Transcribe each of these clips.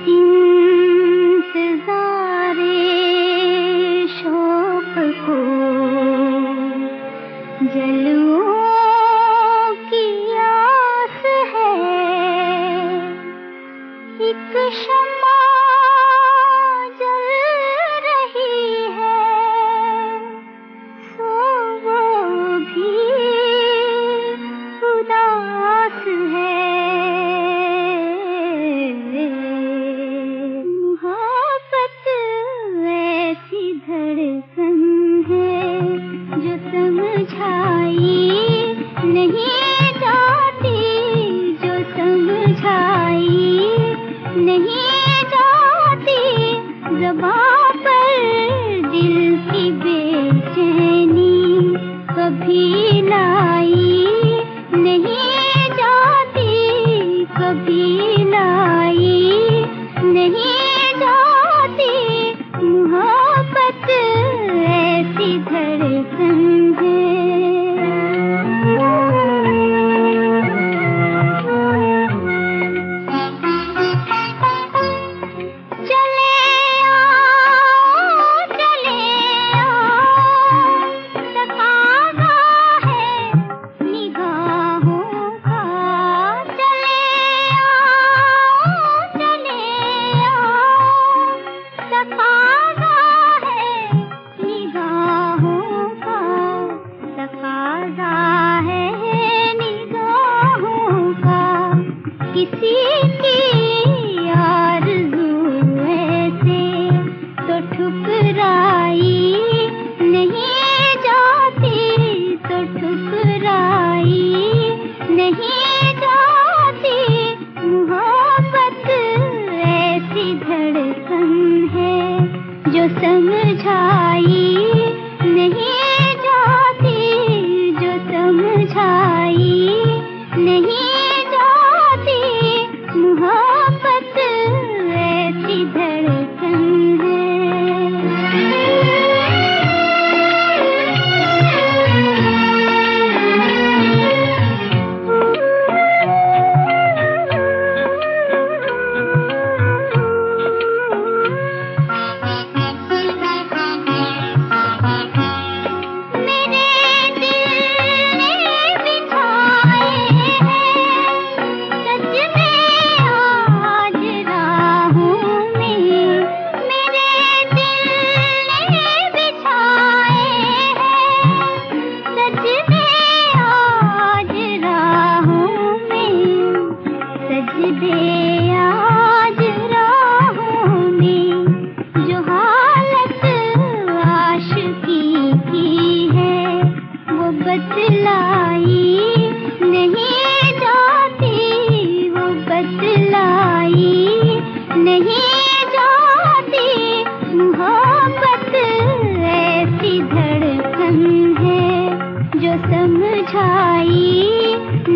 इंतज़ारे शौक़ को जलूं की आस है। एक शम्मा जल रही है, सो वो भी उदास है। धड़कन है जो समझाई नहीं जाती, जो समझाई नहीं जाती। ज़बां पर दिल की बेचैनी कभी लाई नहीं जाती, कभी लाई नहीं जाती। मोहब्बत ऐसी धड़कन है। चले आओ तकाज़ा है निगाहों का। चले आओ तकाज़ा है निगाहों का, तकाज़ा है निगाहों का। किसी की आरज़ू ऐसे तो ठुकराई नहीं जाती, तो ठुकराई नहीं जाती। मोहब्बत ऐसी धड़कन है जो समझाई नहीं जाती, जो समझाई नहीं जाती। मोहब्बत ऐसी धड़कन है। आज राहों में जो हालत आशिकी की है, वो बतलाई नहीं जाती, वो बतलाई नहीं जाती। मोहब्बत ऐसी धड़कन है जो समझाई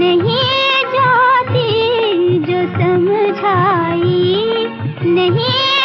नहीं जाती, जो समझाई नहीं